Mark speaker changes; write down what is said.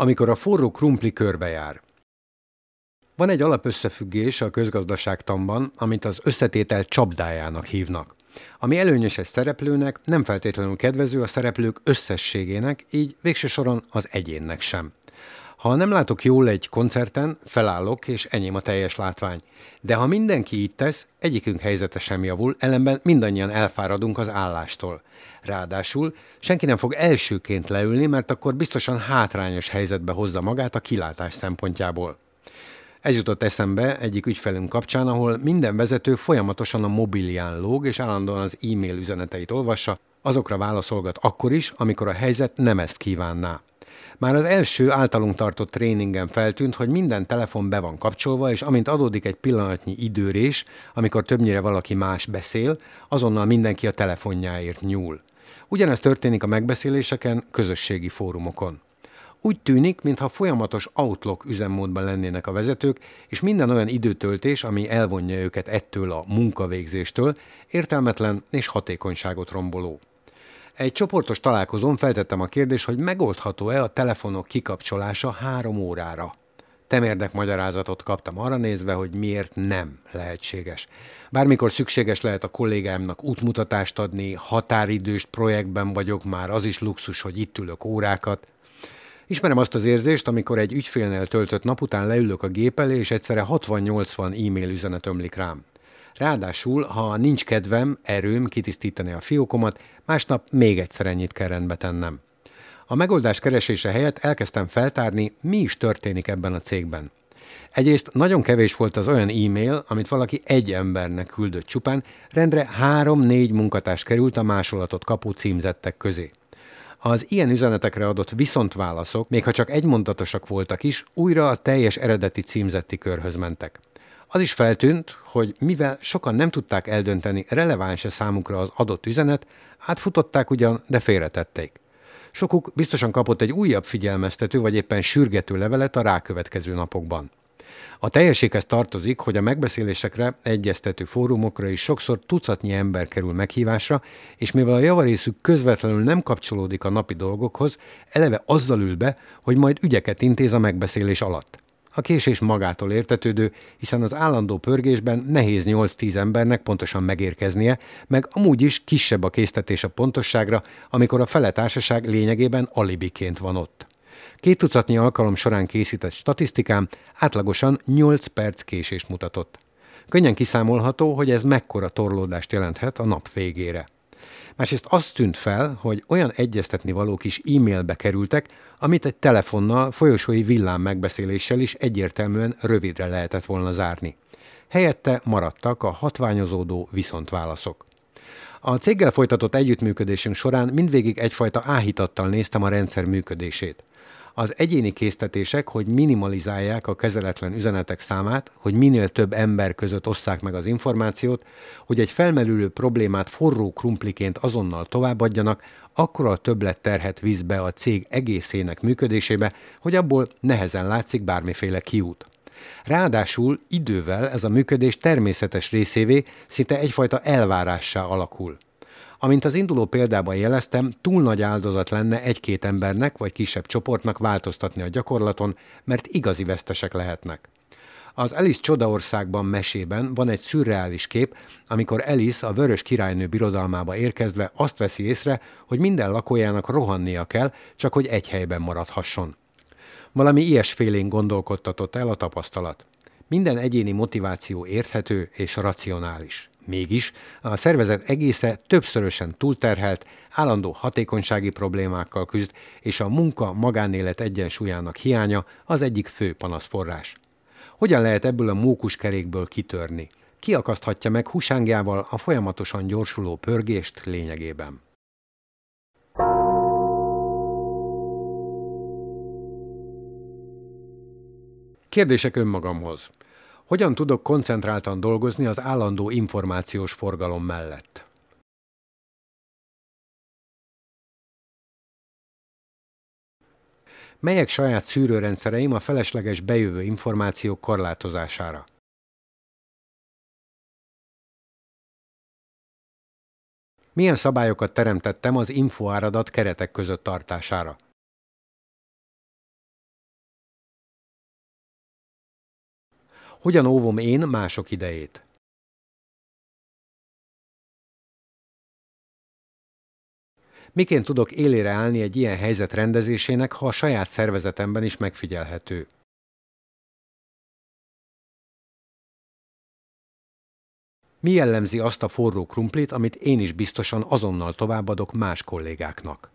Speaker 1: Amikor a forró krumpli körbejár. Van egy alapösszefüggés a közgazdaságtanban, amit az összetétel csapdájának hívnak. Ami előnyös egy szereplőnek, nem feltétlenül kedvező a szereplők összességének, így végső soron az egyénnek sem. Ha nem látok jól egy koncerten, felállok, és enyém a teljes látvány. De ha mindenki így tesz, egyikünk helyzete sem javul, ellenben mindannyian elfáradunk az állástól. Ráadásul senki nem fog elsőként leülni, mert akkor biztosan hátrányos helyzetbe hozza magát a kilátás szempontjából. Ez jutott eszembe egyik ügyfelünk kapcsán, ahol minden vezető folyamatosan a mobilján lóg, és állandóan az e-mail üzeneteit olvassa, azokra válaszolgat akkor is, amikor a helyzet nem ezt kívánná. Már az első általunk tartott tréningen feltűnt, hogy minden telefon be van kapcsolva, és amint adódik egy pillanatnyi időrés, amikor többnyire valaki más beszél, azonnal mindenki a telefonjáért nyúl. Ugyanezt történik a megbeszéléseken, közösségi fórumokon. Úgy tűnik, mintha folyamatos Outlook üzemmódban lennének a vezetők, és minden olyan időtöltés, ami elvonja őket ettől a munkavégzéstől, értelmetlen és hatékonyságot romboló. Egy csoportos találkozón feltettem a kérdést, hogy megoldható-e a telefonok kikapcsolása 3 órára. Temérdek magyarázatot kaptam arra nézve, hogy miért nem lehetséges. Bármikor szükséges lehet a kollégáimnak útmutatást adni, határidős projektben vagyok, már az is luxus, hogy itt ülök órákat. Ismerem azt az érzést, amikor egy ügyfélnél töltött nap után leülök a gép elé, és egyszerre 60-80 e-mail üzenet ömlik rám. Ráadásul, ha nincs kedvem, erőm kitisztítani a fiókomat, másnap még egyszer ennyit kell rendbe tennem. A megoldás keresése helyett elkezdtem feltárni, mi is történik ebben a cégben. Egyrészt nagyon kevés volt az olyan e-mail, amit valaki egy embernek küldött csupán, rendre 3-4 munkatárs került a másolatot kapó címzettek közé. Az ilyen üzenetekre adott viszontválaszok, még ha csak egymontatosak voltak is, újra a teljes eredeti címzetti körhöz mentek. Az is feltűnt, hogy mivel sokan nem tudták eldönteni, releváns-e számukra az adott üzenet, átfutották ugyan, de félretették. Sokuk biztosan kapott egy újabb figyelmeztető vagy éppen sürgető levelet a rákövetkező napokban. A teljességhez tartozik, hogy a megbeszélésekre, egyeztető fórumokra is sokszor tucatnyi ember kerül meghívásra, és mivel a javarészük közvetlenül nem kapcsolódik a napi dolgokhoz, eleve azzal ül be, hogy majd ügyeket intéz a megbeszélés alatt. A késés magától értetődő, hiszen az állandó pörgésben nehéz 8-10 embernek pontosan megérkeznie, meg amúgy is kisebb a késztetés a pontosságra, amikor a fele társaság lényegében alibiként van ott. 2 tucatnyi alkalom során készített statisztikám átlagosan 8 perc késést mutatott. Könnyen kiszámolható, hogy ez mekkora torlódást jelenthet a nap végére. Másrészt azt tűnt fel, hogy olyan egyeztetni valók is e-mailbe kerültek, amit egy telefonnal, folyosói villám megbeszéléssel is egyértelműen rövidre lehetett volna zárni. Helyette maradtak a hatványozódó viszontválaszok. A céggel folytatott együttműködésünk során mindvégig egyfajta áhítattal néztem a rendszer működését. Az egyéni késztetések, hogy minimalizálják a kezeletlen üzenetek számát, hogy minél több ember között osszák meg az információt, hogy egy felmerülő problémát forró krumpliként azonnal továbbadjanak, akkora többletterhet visz be a cég egészének működésébe, hogy abból nehezen látszik bármiféle kiút. Ráadásul idővel ez a működés természetes részévé, szinte egyfajta elvárássá alakul. Amint az induló példában jeleztem, túl nagy áldozat lenne 1-2 embernek vagy kisebb csoportnak változtatni a gyakorlaton, mert igazi vesztesek lehetnek. Az Alice Csodaországban mesében van egy szürreális kép, amikor Alice a Vörös Királynő birodalmába érkezve azt veszi észre, hogy minden lakójának rohannia kell, csak hogy egy helyben maradhasson. Valami ilyesfélén gondolkodtatott el a tapasztalat. Minden egyéni motiváció érthető és racionális. Mégis a szervezet egésze többszörösen túlterhelt, állandó hatékonysági problémákkal küzd, és a munka-magánélet egyensúlyának hiánya az egyik fő panaszforrás. Hogyan lehet ebből a mókuskerékből kitörni? Ki akaszthatja meg húsángjával a folyamatosan gyorsuló pörgést lényegében? Kérdések önmagamhoz. Hogyan tudok koncentráltan dolgozni az állandó információs forgalom mellett? Melyek saját szűrőrendszereim a felesleges bejövő információk korlátozására? Milyen szabályokat teremtettem az infoáradat keretek között tartására? Hogyan óvom én mások idejét? Miként tudok élére állni egy ilyen helyzet rendezésének, ha a saját szervezetemben is megfigyelhető? Mi jellemzi azt a forró krumplit, amit én is biztosan azonnal továbbadok más kollégáknak?